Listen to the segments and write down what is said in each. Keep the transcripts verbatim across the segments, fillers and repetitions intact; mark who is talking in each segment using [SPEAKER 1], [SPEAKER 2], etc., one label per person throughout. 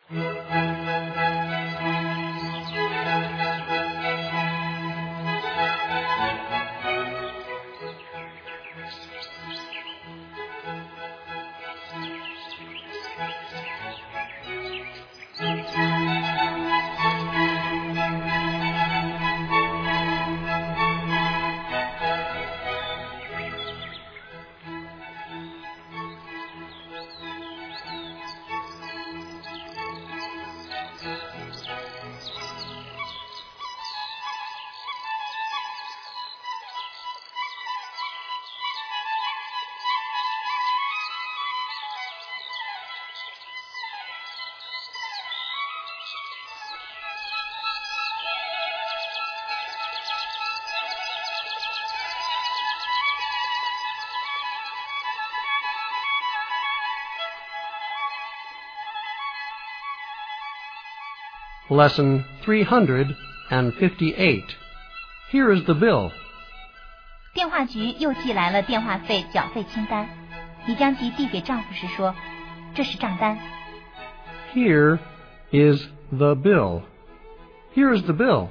[SPEAKER 1] Lesson three hundred fifty-eight. Here is the bill.
[SPEAKER 2] 电话局又寄来了电话费缴费清单，你将其递给丈夫时说，这是账单。
[SPEAKER 1] Here is the bill. Here is the bill.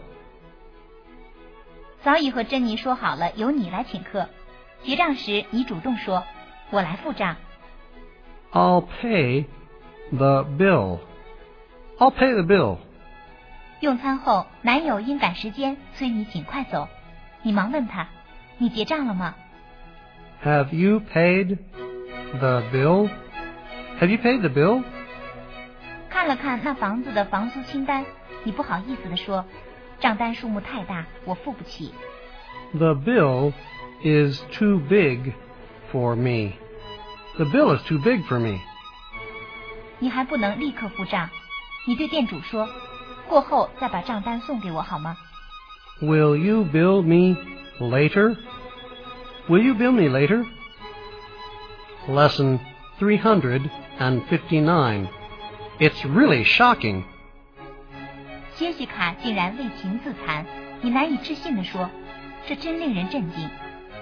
[SPEAKER 2] 早已和珍妮说好了，由你来请客。结账时你主动说，我来付账。
[SPEAKER 1] I'll pay the bill. I'll pay the bill.
[SPEAKER 2] 用餐后，男友因赶时间催你尽快走，你忙问他，你结账了吗？
[SPEAKER 1] Have you paid the bill? Have you paid the bill?
[SPEAKER 2] 看了看那房子的房租清单，你不好意思地说，账单数目太大，我付不起。
[SPEAKER 1] The bill is too big for me. The bill is too big for me.
[SPEAKER 2] 你还不能立刻付账，你对店主说，过后再把账单送给我好吗？
[SPEAKER 1] Will you bill me later? Will you bill me later? Lesson three hundred fifty-nine. It's really shocking.
[SPEAKER 2] 杰西卡竟然为情自残，你难以置信地说，这真令人震惊。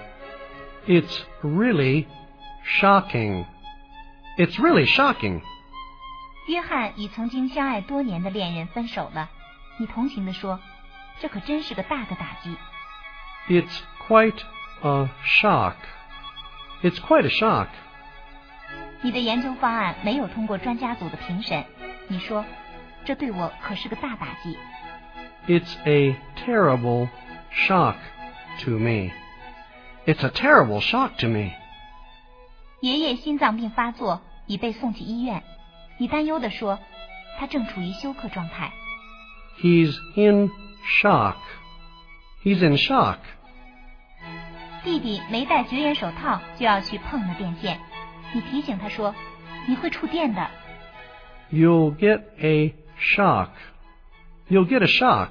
[SPEAKER 1] It's really shocking. It's really shocking.
[SPEAKER 2] 约翰与曾经相爱多年的恋人分手了，你同情地说，这可真是个大的打击。
[SPEAKER 1] It's quite a shock. It's quite a shock.
[SPEAKER 2] 你的研究方案没有通过专家组的评审，你说，这对我可是个大打击。
[SPEAKER 1] It's a terrible shock to me. It's a terrible shock to me.
[SPEAKER 2] 爷爷心脏病发作，已被送去医院，你担忧地说，他正处于休克状态。
[SPEAKER 1] He's in shock. He's in shock.
[SPEAKER 2] 弟弟没戴绝缘手套就要去碰那电线，你提醒他说，你会触电的。
[SPEAKER 1] You'll get a shock. You'll get a shock.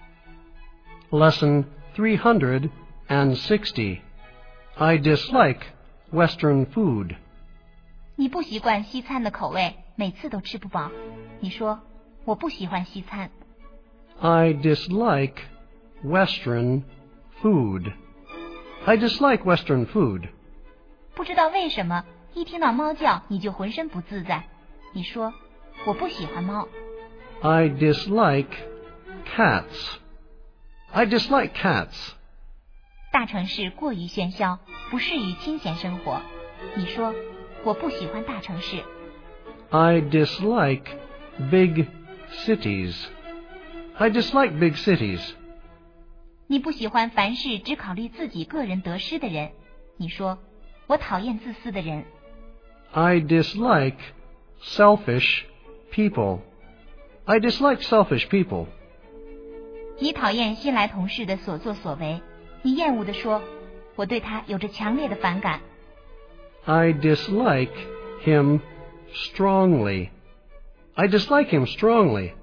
[SPEAKER 1] Lesson three hundred sixty. I dislike Western food.
[SPEAKER 2] 你不习惯西餐的口味，每次都吃不饱。你说，我不喜欢西餐。
[SPEAKER 1] I dislike Western food. I dislike Western food.
[SPEAKER 2] 不知道为什么，一听到猫叫你就浑身不自在。你说，我不喜欢猫。
[SPEAKER 1] I dislike cats. I dislike cats.
[SPEAKER 2] 大城市过于喧嚣，不适于清闲生活。你说，我不喜欢大城市。
[SPEAKER 1] I dislike big cities. I dislike big cities.
[SPEAKER 2] 你不喜欢凡事只考虑自己个人得失的人。你说，我讨厌自私的人。
[SPEAKER 1] I dislike selfish people. I dislike selfish people.
[SPEAKER 2] 你讨厌新来同事的所作所为，你厌恶地说，我对他有着强烈的反感。
[SPEAKER 1] I dislike him strongly. I dislike him strongly.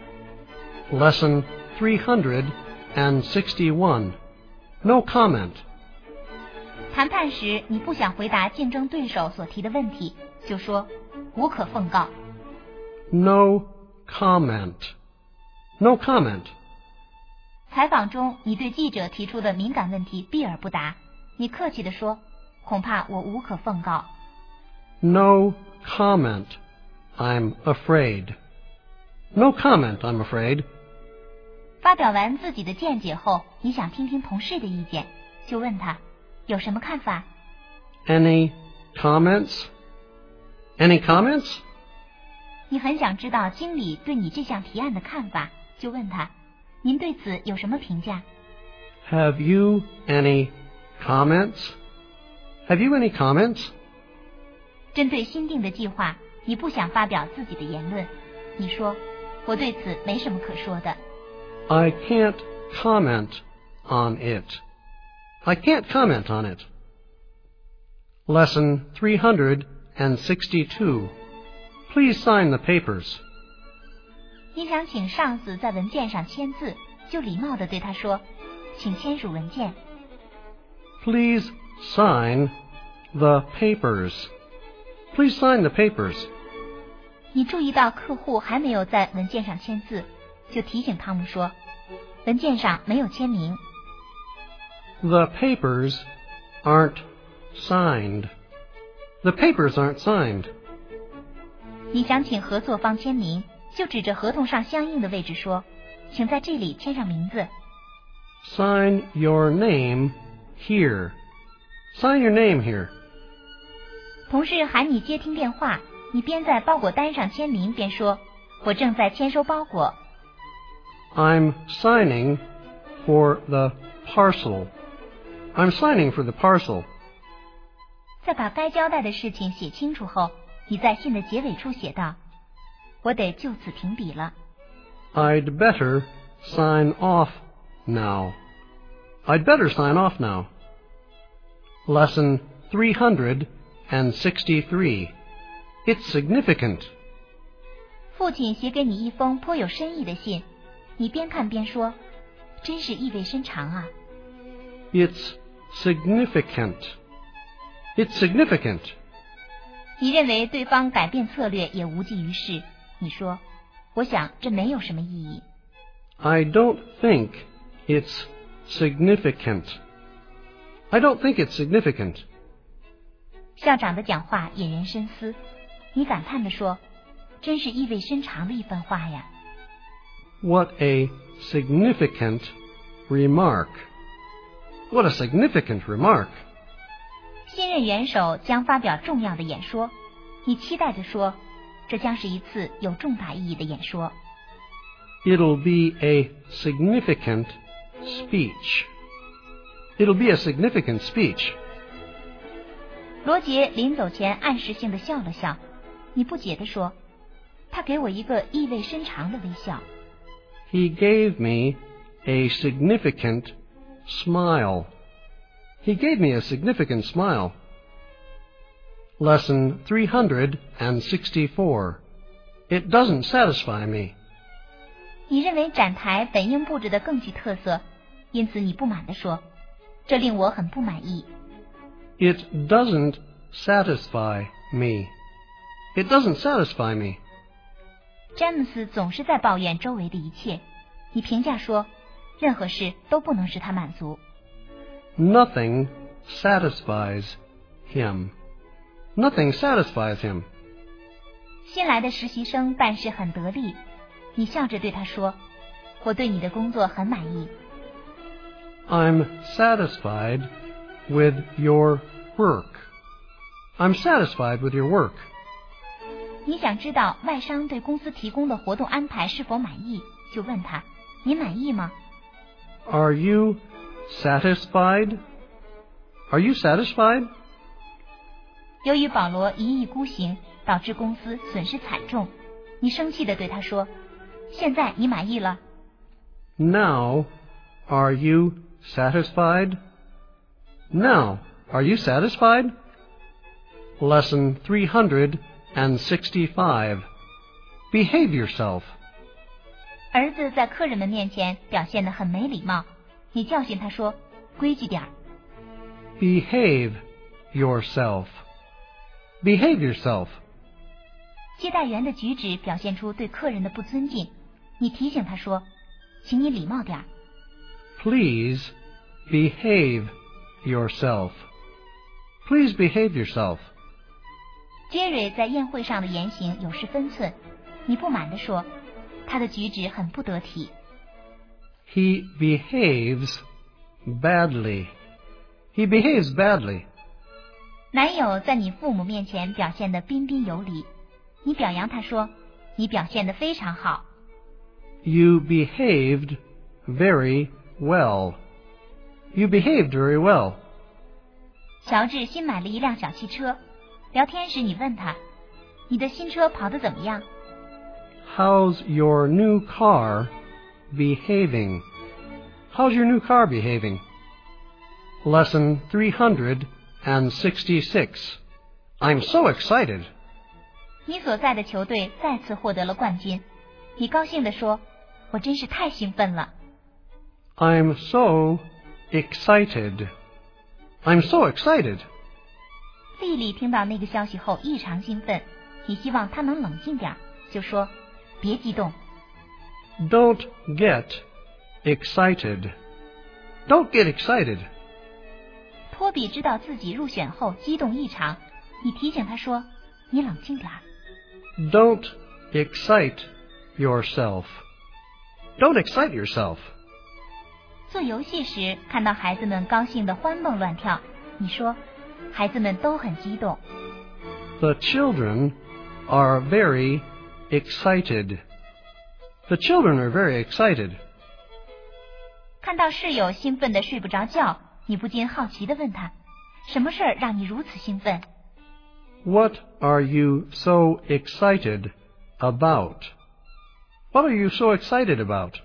[SPEAKER 1] Lesson three hundred sixty-one. No comment.
[SPEAKER 2] 谈判时你不想回答竞争对手所提的问题，就说无可奉告。
[SPEAKER 1] No comment. No comment.
[SPEAKER 2] 采访中你对记者提出的敏感问题避而不答，你客气地说，恐怕我无可奉告。
[SPEAKER 1] No comment. I'm afraid. No comment, I'm afraid.
[SPEAKER 2] 发表完自己的见解后，你想听听同事的意见，就问他有什么看法。
[SPEAKER 1] Any comments? Any comments?
[SPEAKER 2] 你很想知道经理对你这项提案的看法，就问他您对此有什么评价。
[SPEAKER 1] Have you any comments? Have you any comments?
[SPEAKER 2] 针对新定的计划，你不想发表自己的言论，你说我对此没什么可说的。
[SPEAKER 1] I can't comment on it. I can't comment on it. Lesson three hundred sixty-two. Please sign the papers.
[SPEAKER 2] 你想请上司在文件上签字，就礼貌地对他说，请签署文件。
[SPEAKER 1] Please sign the papers. Please sign the papers.
[SPEAKER 2] 你注意到客户还没有在文件上签字，就提醒汤姆说，文件上没有签名。
[SPEAKER 1] The papers aren't signed. The papers aren't signed.
[SPEAKER 2] 你想请合作方签名，就指着合同上相应的位置说，请在这里签上名字。
[SPEAKER 1] Sign your name here. Sign your name here.
[SPEAKER 2] 同事喊你接听电话，你边在包裹单上签名边说，我正在签收包裹。
[SPEAKER 1] I'm signing for the parcel. I'm signing for the parcel.
[SPEAKER 2] 在把该交代的事情写清楚后，你在信的结尾处写道，我得就此停笔了。
[SPEAKER 1] I'd better sign off now. I'd better sign off now. Lesson three hundred sixty-three. It's significant.
[SPEAKER 2] 父亲写给你一封颇有深意的信，你边看边说，真是意味深长啊。
[SPEAKER 1] It's significant. It's significant.
[SPEAKER 2] 你认为对方改变策略也无济于事，你说，我想这没有什么意义。
[SPEAKER 1] I don't think it's significant. I don't think it's significant.
[SPEAKER 2] 校长的讲话引人深思，你感叹地说，真是意味深长的一番话呀。
[SPEAKER 1] What a significant remark. What a significant remark.
[SPEAKER 2] 新任元首将发表重要的演说，你期待着说，这将是一次有重大意义的演说。
[SPEAKER 1] It'll be a significant speech. It'll be a significant speech.
[SPEAKER 2] 罗杰临走前暗示性的笑了笑，你不解地说，他给我一个意味深长的微笑。
[SPEAKER 1] He gave me a significant smile. He gave me a significant smile. Lesson three hundred sixty-four. It doesn't satisfy me.
[SPEAKER 2] 你认为展台本应布置得更具特色，因此你不满地说，这令我很不满意。
[SPEAKER 1] It doesn't satisfy me. It doesn't satisfy me.
[SPEAKER 2] 詹姆斯总是在抱怨周围的一切，你评价说，任何事都不能使他满足。
[SPEAKER 1] Nothing satisfies him. Nothing satisfies him.
[SPEAKER 2] 新来的实习生办事很得力，你笑着对他说，我对你的工作很满意。
[SPEAKER 1] I'm satisfied with your work. I'm satisfied with your work.
[SPEAKER 2] 你想知道外商对公司提供的活动安排是否满意，就问他，你满意吗？
[SPEAKER 1] Are you satisfied? Are you satisfied?
[SPEAKER 2] 由于保罗一意孤行，导致公司损失惨重，你生气地对他说，现在你满意了？
[SPEAKER 1] Now, are you satisfied? Now, are you satisfied? Lesson three hundred sixty-five. Behave yourself.
[SPEAKER 2] 儿子在客人们面前表现得很没礼貌，你教训他说，规矩点儿。
[SPEAKER 1] Behave yourself. Behave yourself.
[SPEAKER 2] 接待员的举止表现出对客人的不尊敬，你提醒他说，请你礼貌点儿。
[SPEAKER 1] Please behave yourself. Please behave yourself.
[SPEAKER 2] 杰瑞在宴会上的言行有失分寸，你不满地说， 他的举止很不得体。
[SPEAKER 1] He behaves badly. He behaves badly.
[SPEAKER 2] 男友在你父母面前表现得彬彬有礼，你表扬他说，你表现得非常好。
[SPEAKER 1] You behaved very well. You behaved very well.
[SPEAKER 2] 乔治新买了一辆小汽车，聊天时你问他，你的新车跑得怎么样？
[SPEAKER 1] How's your new car behaving? How's your new car behaving? Lesson three hundred sixty-six. I'm so excited.
[SPEAKER 2] 你所在的球队再次获得了冠军，你高兴地说，我真是太兴奋了。
[SPEAKER 1] I'm so excited. I'm so excited.
[SPEAKER 2] 丽丽听到那个消息后异常兴奋，你希望她能冷静点，就说，别激动。
[SPEAKER 1] Don't get excited. Don't get excited.
[SPEAKER 2] 托比知道自己入选后激动异常，你提醒他说，你冷静点。
[SPEAKER 1] Don't excite yourself. Don't excite yourself.
[SPEAKER 2] 做游戏时看到孩子们高兴地欢蹦乱跳，你说，孩子们都很激动。
[SPEAKER 1] The children are very excited. The children are very excited.
[SPEAKER 2] 看到室友兴奋地睡不着觉，你不禁好奇地问他，什么事儿让你如此兴奋？
[SPEAKER 1] What are you so excited about? What are you so excited about?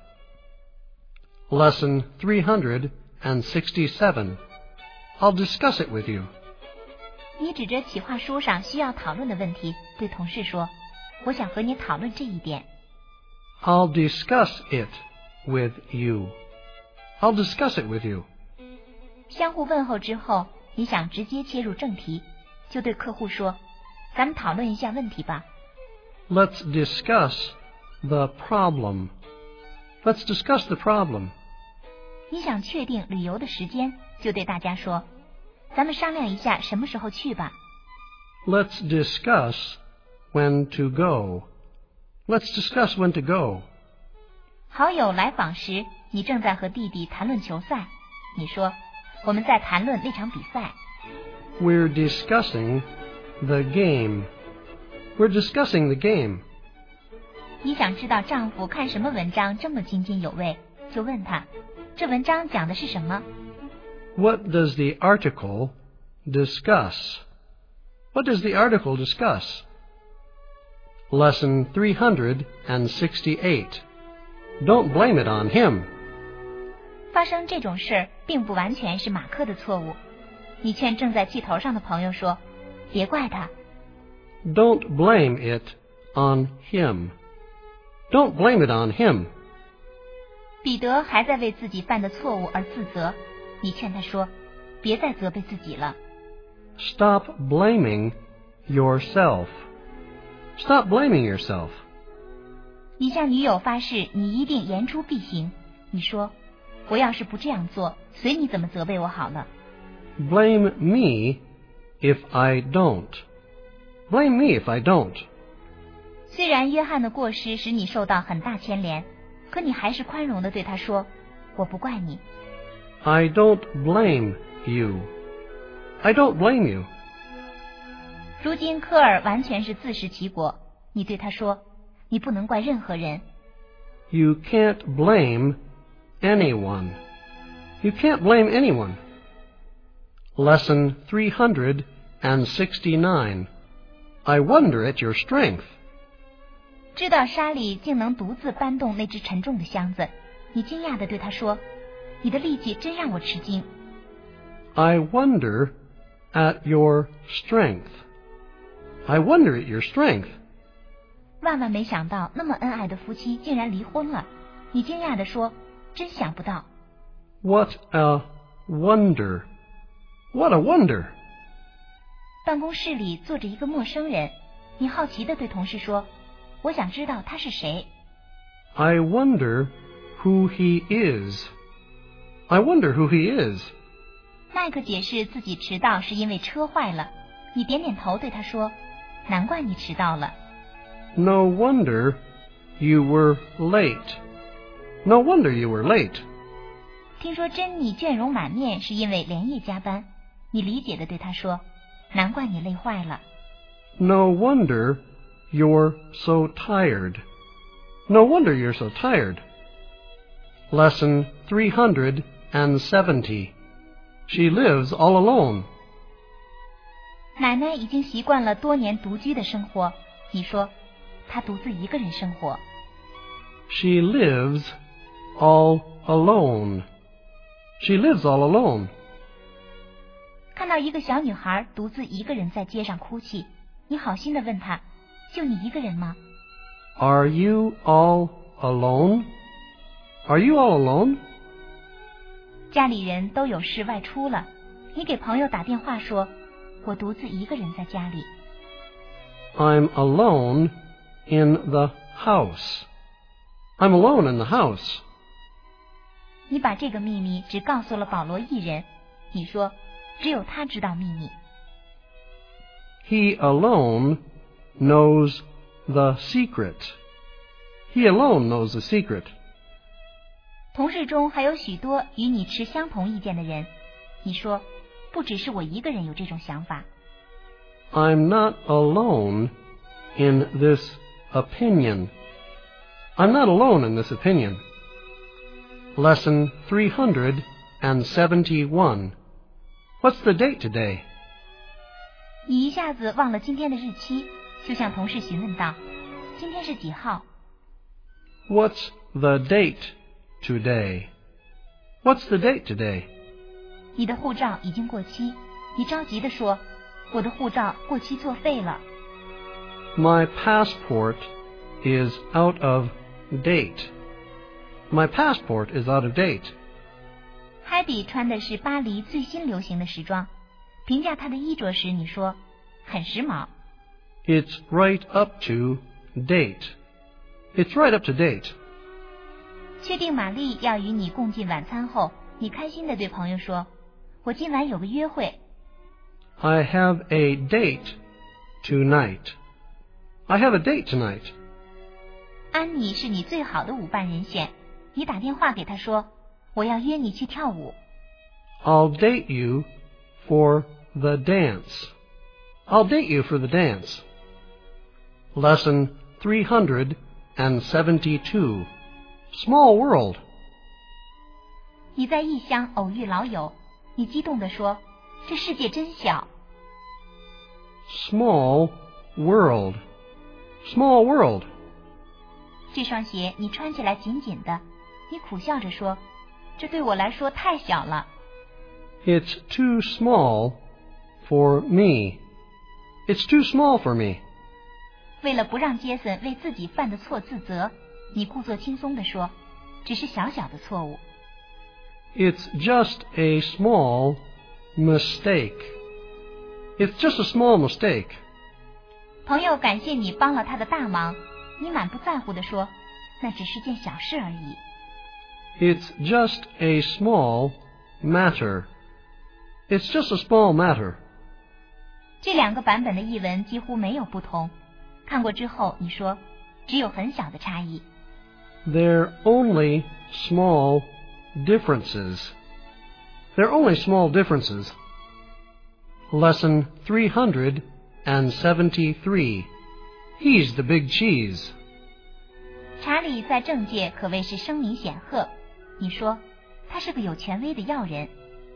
[SPEAKER 1] Lesson three hundred sixty-seven. I'll discuss it with you.
[SPEAKER 2] 你指着企划书上需要讨论的问题，对同事说，我想和你讨论这一点。
[SPEAKER 1] I'll discuss it with you. I'll discuss it with you.
[SPEAKER 2] 相互问候之后，你想直接切入正题，就对客户说，咱们讨论一下问题吧。
[SPEAKER 1] Let's discuss the problem. Let's discuss the problem.
[SPEAKER 2] 你想确定旅游的时间，就对大家说，咱们商量一下什么时候去吧。
[SPEAKER 1] Let's discuss when to go. Let's discuss when to go.
[SPEAKER 2] 好友来访时，你正在和弟弟谈论球赛，你说，我们在谈论那场比赛。
[SPEAKER 1] We're discussing the game. We're discussing the game.
[SPEAKER 2] 你想知道丈夫看什么文章这么津津有味，就问他，这文章讲的是什么？
[SPEAKER 1] What does the article discuss? What does the article discuss? Lesson three hundred sixty-eight. Don't blame it on him.
[SPEAKER 2] 发生这种事儿并不完全是马克的错误，你劝正在气头上的朋友说，别怪他。
[SPEAKER 1] Don't blame it on him. Don't blame it on him.
[SPEAKER 2] 彼得还在为自己犯的错误而自责，你劝他说，别再责备自己了。
[SPEAKER 1] Stop blaming yourself. Stop blaming yourself.
[SPEAKER 2] 你向女友发誓，你一定言出必行。你说，我要是不这样做，随你怎么责备我好了。
[SPEAKER 1] Blame me if I don't. Blame me if I don't.
[SPEAKER 2] 虽然约翰的过失使你受到很大牵连，可你还是宽容地对他说，我不怪你。
[SPEAKER 1] I don't blame you. I don't blame you.
[SPEAKER 2] 如今科尔完全是自食其果，你对他说，你不能怪任何人。
[SPEAKER 1] You can't blame anyone. You can't blame anyone. Lesson three hundred sixty-nine. I wonder at your strength.
[SPEAKER 2] 知道莎莉竟能独自搬动那只沉重的箱子，你惊讶地对他说，你的力气真让我吃惊。
[SPEAKER 1] I wonder at your strength. I wonder at your strength.
[SPEAKER 2] 万万没想到，那么恩爱的夫妻竟然离婚了，你惊讶地说，真想不到。
[SPEAKER 1] What a wonder. What a wonder.
[SPEAKER 2] 办公室里坐着一个陌生人，你好奇地对同事说，我想知道他是谁。
[SPEAKER 1] I wonder who he is. I wonder who he is.
[SPEAKER 2] 麦克解释自己迟到是因为车坏了，你点点头对他说，难怪你迟到了。
[SPEAKER 1] No wonder you were late. No wonder you were late.
[SPEAKER 2] 听说珍妮倦容满面是因为连夜加班，你理解地对她说，难怪你累坏了。
[SPEAKER 1] No wonder you're so tired. No wonder you're so tired. Lesson three hundred seventy. She lives all alone.
[SPEAKER 2] 奶奶已经习惯了多年独居的生活，你说，她独自一个人生活。
[SPEAKER 1] She lives all alone. She lives all alone.
[SPEAKER 2] 看到一个小女孩独自一个人在街上哭泣，你好心地问她，就你一个人吗？
[SPEAKER 1] Are you all alone? Are you all alone?
[SPEAKER 2] 家里人都有事外出了，你给朋友打电话说，我独自一个人在家里。
[SPEAKER 1] I'm alone in the house. I'm alone in the house.
[SPEAKER 2] 你把这个秘密只告诉了保罗一人，你说，只有他知道秘密。
[SPEAKER 1] He alone knows the secret. He alone knows the secret.
[SPEAKER 2] 同事中还有许多与你持相同意见的人，你说，不只是我一个人有这种想法。
[SPEAKER 1] I'm not alone in this opinion. I'm not alone in this opinion. Lesson three hundred seventy-one. What's the date today?
[SPEAKER 2] 你一下子忘了今天的日期，就向同事询问道，今天是几号？
[SPEAKER 1] What's the date today? What's the date today?
[SPEAKER 2] 你的护照已经过期，你着急地说，我的护照过期作废了。
[SPEAKER 1] My passport is out of date. My passport is out of date.
[SPEAKER 2] 海比穿的是巴黎最新流行的时装，评价她的衣着时，你说，很时髦。
[SPEAKER 1] It's right up to date. It's right up to date.
[SPEAKER 2] 确定玛丽要与你共进晚餐后，你开心地对朋友说，我今晚有个约会。
[SPEAKER 1] I have a date tonight. I have a date tonight.
[SPEAKER 2] 安妮是你最好的舞伴人选，你打电话给她说，我要约你去跳舞。
[SPEAKER 1] I'll date you for the dance. I'll date you for the dance. Lesson three hundred seventy-two. Small world.
[SPEAKER 2] 你在异乡偶遇老友，你激动地说，这世界真小。
[SPEAKER 1] Small world. Small world.
[SPEAKER 2] 这双鞋你穿起来紧紧的，你苦笑着说，这对我来说太小了。
[SPEAKER 1] It's too small for me. It's too small for me.
[SPEAKER 2] 为了不让杰森为自己犯的错自责，你故作轻松地说，只是小小的错误。
[SPEAKER 1] It's just a small mistake. It's just a small mistake.
[SPEAKER 2] 朋友感谢你帮了他的大忙，你满不在乎地说，那只是件小事而已。
[SPEAKER 1] It's just a small matter. It's just a small matter.
[SPEAKER 2] 这两个版本的译文几乎没有不同，看过之后你说，只有很小的差异。
[SPEAKER 1] They're only small differences. They're only small differences. Lesson three hundred seventy-three. He's the big cheese.
[SPEAKER 2] 查理在政界可谓是声名显赫，你说，他是个有权威的要人。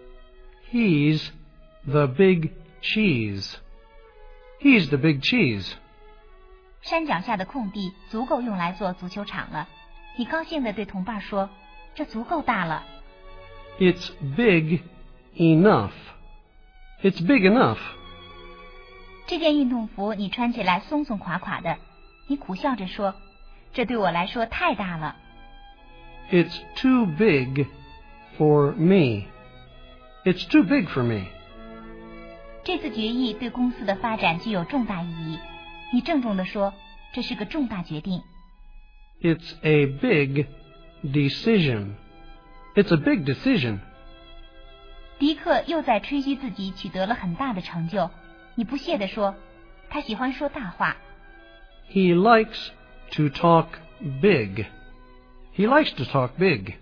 [SPEAKER 1] He's the big cheese. He's the big cheese.
[SPEAKER 2] 山脚下的空地足够用来做足球场了，你高兴地对同伴说，这足够大了。
[SPEAKER 1] It's big enough. It's big enough.
[SPEAKER 2] 这件运动服你穿起来松松垮垮的，你苦笑着说，这对我来说太大了。
[SPEAKER 1] It's too big for me. It's too big for me.
[SPEAKER 2] 这次决议对公司的发展具有重大意义，你郑重地说，这是个重大决定。
[SPEAKER 1] It's a big decision. It's a big decision.
[SPEAKER 2] 迪克又在吹嘘自己取得了很大的成就，你不屑地说，他喜欢说大话。
[SPEAKER 1] He likes to talk big. He likes to talk big.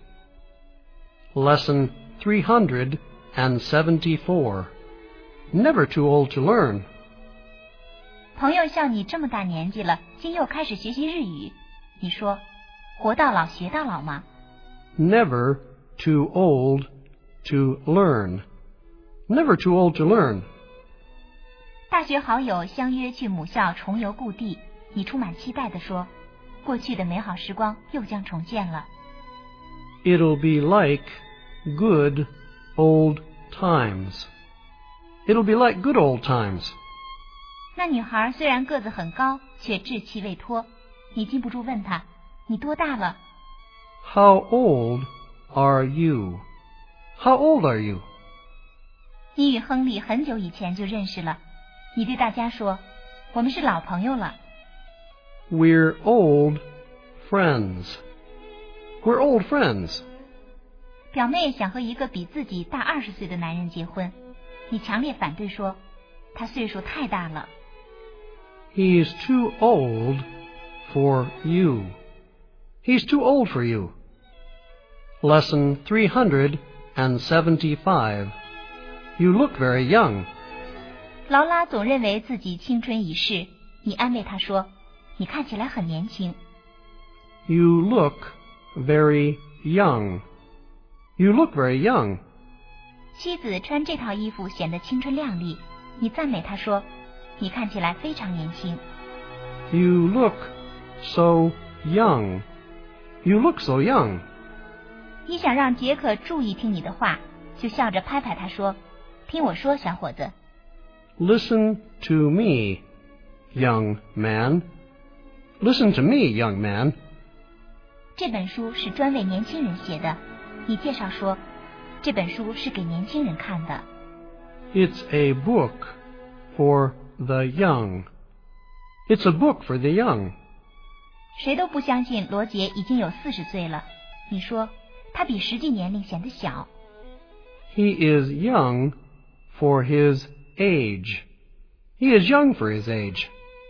[SPEAKER 1] Lesson three hundred seventy-four. Never too old to learn.
[SPEAKER 2] 朋友像你这么大年纪了，今又开始学习日语，你说活到老学到老吗？
[SPEAKER 1] Never too old to learn. Never too old to learn.
[SPEAKER 2] 大学好友相约去母校重游故地，你充满期待地说，过去的美好时光又将重现了。
[SPEAKER 1] It'll be like good old times. It'll be like good old times.
[SPEAKER 2] 那女孩虽然个子很高，却稚气未脱，你禁不住问她，你多大了？
[SPEAKER 1] How old are you? How old are you?
[SPEAKER 2] 你与亨利很久以前就认识了，你对大家说，我们是老朋友了。
[SPEAKER 1] We're old friends. We're old friends.
[SPEAKER 2] 表妹想和一个比自己大二十岁的男人结婚，你强烈反对说，他岁数太大了。
[SPEAKER 1] He's too old for you. He's too old for you. Lesson three hundred seventy-five. You look very young.
[SPEAKER 2] 劳拉总认为自己青春已逝，你安慰她说，你看起来很年轻。
[SPEAKER 1] You look very young. You look very young.
[SPEAKER 2] 妻子穿这套衣服显得青春靓丽，你赞美她说，你看起来非常年轻。
[SPEAKER 1] You look so young. You look so young.
[SPEAKER 2] 你想让杰克注意听你的话，就笑着拍拍他说，听我说，小伙子。
[SPEAKER 1] Listen to me, young man. Listen to me, young man.
[SPEAKER 2] 这本书是专为年轻人写的，你介绍说，这本书是给年轻人看的。
[SPEAKER 1] It's a book for the young. It's a book for the young.
[SPEAKER 2] 谁都不相信罗杰已经有四十岁了，你说他比实际年龄显得小。
[SPEAKER 1] He is young for his age. He is young for his age.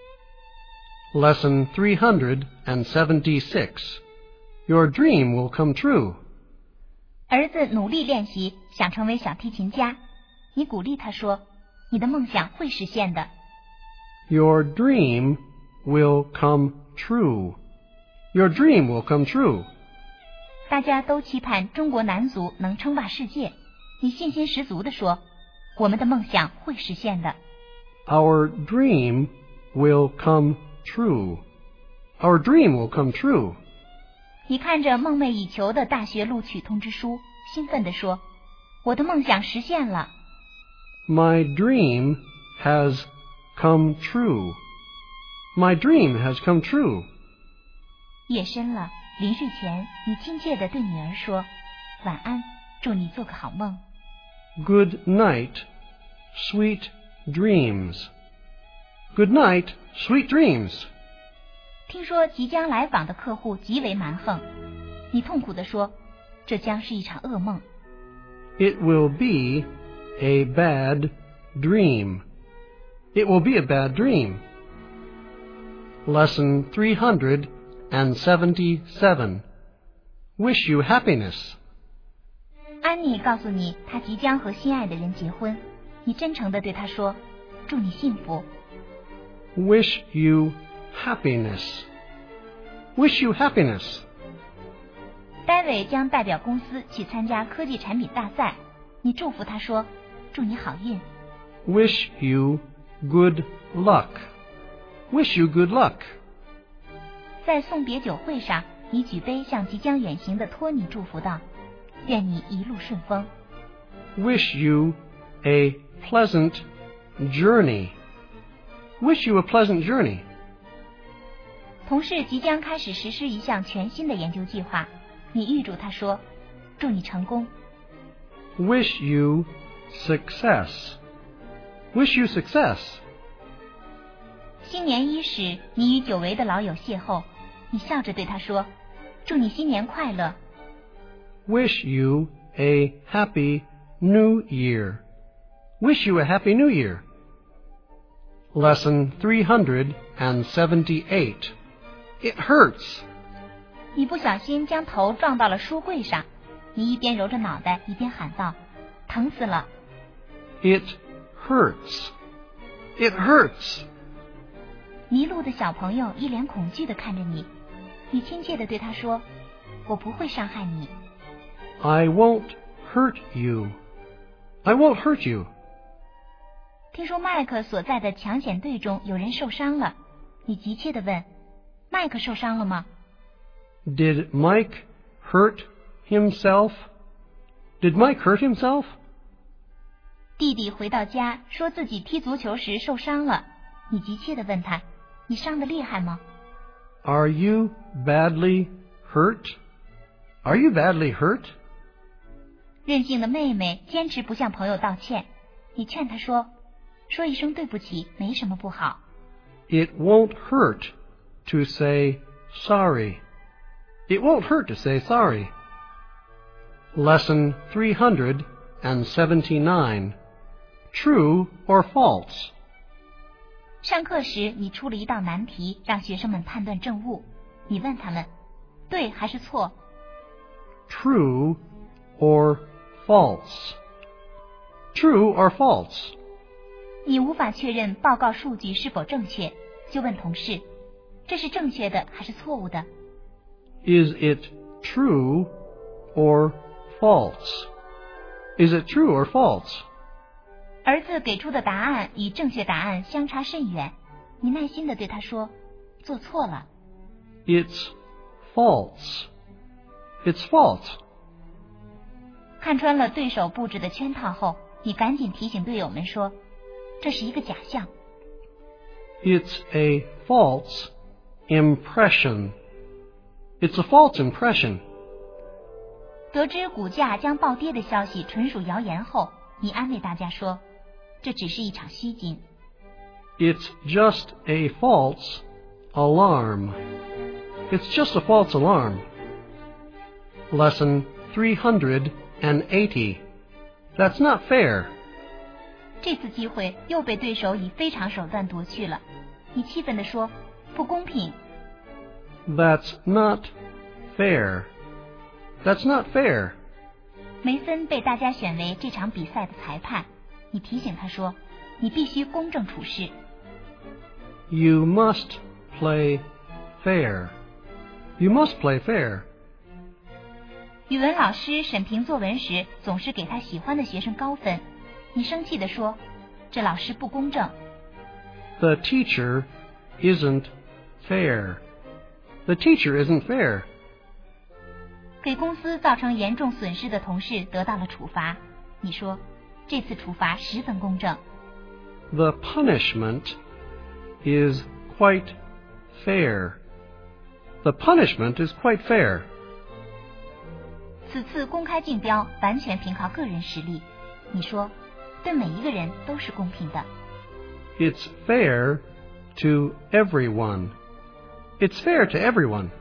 [SPEAKER 1] Lesson three hundred seventy-six. Your dream will come true.
[SPEAKER 2] 儿子努力练习，想成为小提琴家，你鼓励他说，你的梦想会实现的。
[SPEAKER 1] Your dream will come true. Your dream will come true.
[SPEAKER 2] 大家都期盼中国男足能称霸世界，你信心十足地说，我们的梦想会实现的。
[SPEAKER 1] Our dream will come true. Our dream will come true.
[SPEAKER 2] 你看着梦寐以求的大学录取通知书，兴奋地说，我的梦想实现了。
[SPEAKER 1] My dream has come true. My dream has come true.
[SPEAKER 2] 夜深了，临睡前，你亲切地对女儿说，晚安，祝你做个好梦。
[SPEAKER 1] Good night, sweet dreams. Good night, sweet dreams.
[SPEAKER 2] 听说即将来访的客户极为蛮横，你痛苦地说，这将是一场噩梦。
[SPEAKER 1] It will be a bad dream. It will be a bad dream. Lesson three hundred seventy-seven. Wish you happiness.
[SPEAKER 2] 安妮告诉你，她即将和心爱的人结婚，你真诚地对她说，祝你幸福。
[SPEAKER 1] Wish you happiness. Wish you happiness.
[SPEAKER 2] 戴维将代表公司去参加科技产品大赛，你祝福他说，祝你好运。
[SPEAKER 1] Wish you good luck. Wish you good luck.
[SPEAKER 2] 在送别酒会上，你举杯向即将远行的托尼祝福道，愿你一路顺风。
[SPEAKER 1] Wish you a pleasant journey. Wish you a pleasant journey.
[SPEAKER 2] 同事即将开始实施一项全新的研究计划，你预祝他说，祝你成功。
[SPEAKER 1] Wish you success. Wish you success.
[SPEAKER 2] 新年伊始，你与久违的老友邂逅，你笑着对他说，祝你新年快乐。
[SPEAKER 1] Wish you a happy new year. Wish you a happy new year. Lesson three hundred seventy-eight. It hurts.
[SPEAKER 2] 你不小心将头撞到了书柜上，你一边揉着脑袋一边喊道：疼死了。
[SPEAKER 1] It hurts. It hurts.
[SPEAKER 2] 迷路的小朋友一脸恐惧地看着你，你亲切地对他说：我不会伤害你。
[SPEAKER 1] I won't hurt you. I won't hurt you.
[SPEAKER 2] 听说麦克所在的抢险队中有人受伤了，你急切地问：麦克受伤了吗？
[SPEAKER 1] Did Mike hurt himself? Did Mike hurt himself?
[SPEAKER 2] 弟弟回到家说自己踢足球时受伤了，你急切地问他：你伤得厉害吗？
[SPEAKER 1] Are you badly hurt? Are you badly hurt?
[SPEAKER 2] 任性的妹妹坚持不向朋友道歉，你劝她说：说一声对不起没什么不好。
[SPEAKER 1] It won't hurt to say sorry. It won't hurt to say sorry. Lesson three hundred seventy-nine. True or false?
[SPEAKER 2] 上课时你出了一道难题，让学生们判断正误。你问他们：对还是错？
[SPEAKER 1] True or false? True or false?
[SPEAKER 2] 你无法确认报告数据是否正确，就问同事：这是正确的还是错误的？
[SPEAKER 1] Is it true or false? Is it true or false?
[SPEAKER 2] 儿子给出的答案与正确答案相差甚远，你耐心地对他说：做错了。
[SPEAKER 1] It's false. It's false.
[SPEAKER 2] 看穿了对手布置的圈套后，你赶紧提醒队友们说：这是一个假象。
[SPEAKER 1] It's a false impression. It's a false impression.
[SPEAKER 2] 得知股价将暴跌的消息纯属谣言后，你安慰大家说：这只是一场虚惊。
[SPEAKER 1] It's just a false alarm. It's just a false alarm. Lesson three hundred eighty. That's not fair.
[SPEAKER 2] 这次机会又被对手以非常手段夺去了，你气愤地说：不公平。
[SPEAKER 1] That's not fair. That's not fair.
[SPEAKER 2] 梅森被大家选为这场比赛的裁判，你提醒他说：你必须公正处事。
[SPEAKER 1] You must play fair. You must play fair.
[SPEAKER 2] 语文老师审评作文时总是给他喜欢的学生高分，你生气地说：这老师不公正。
[SPEAKER 1] The teacher isn't fair. The teacher isn't fair.
[SPEAKER 2] 给公司造成严重损失的同事得到了处罚，你说这次处罚十分公正。
[SPEAKER 1] The punishment is quite fair. The punishment is quite fair.
[SPEAKER 2] 此次公开竞标完全凭靠个人实力，你说对每一个人都是公平的。
[SPEAKER 1] It's fair to everyone. It's fair to everyone.